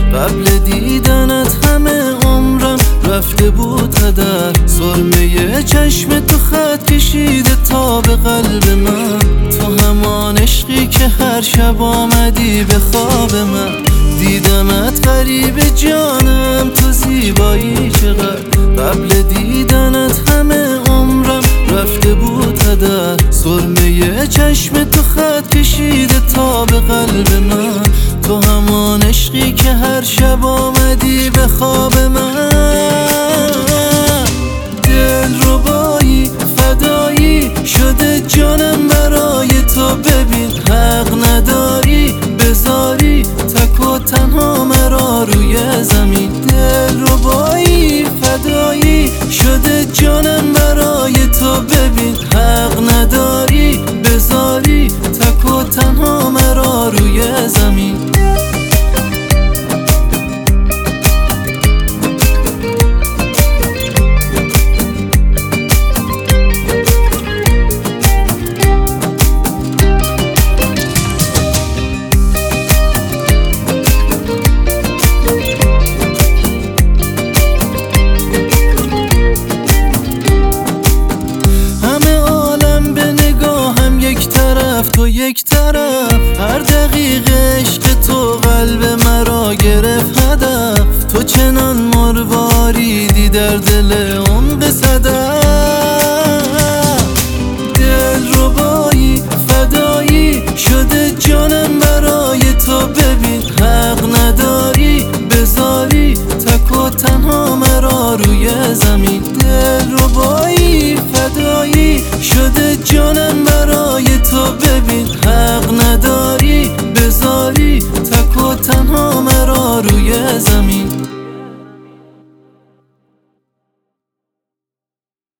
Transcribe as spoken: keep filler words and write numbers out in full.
قبل دیدنت همه عمرم رفته بود هدر. سرمه چشم تو خط کشیده تا به قلب من، تو همان عشقی که هر شب آمدی به خواب من. دیدمت غریب جانم، تو زیبایی چقدر. قبل دیدنت همه عمرم رفته بود هدر. سرمه چشم تو خط کشیده تا به قلب من، تو همان عشقی که هر شب آمدی به خواب من. دلربایی فدایی شده جانم برای تو، ببین حق نداری بذاری تک و تنها مرا روی زمین. دلربایی فدایی شده جانم برای تو، ببین حق نداری بذاری تک و تنها مرا روی زمین. تو یک طرف، هر دقیقه عشق تو قلب مرا گرفت هدف. تو چنان مرواریدی در دل عمق صدف. دلربایی فدایی شده جانم برای تو، ببین حق نداری بذاری تک و تنها مرا روی زمین. دلربایی فدایی شده جانم برای تو، ببین حق نداری بذاری تک و تنها مرا روی زمین.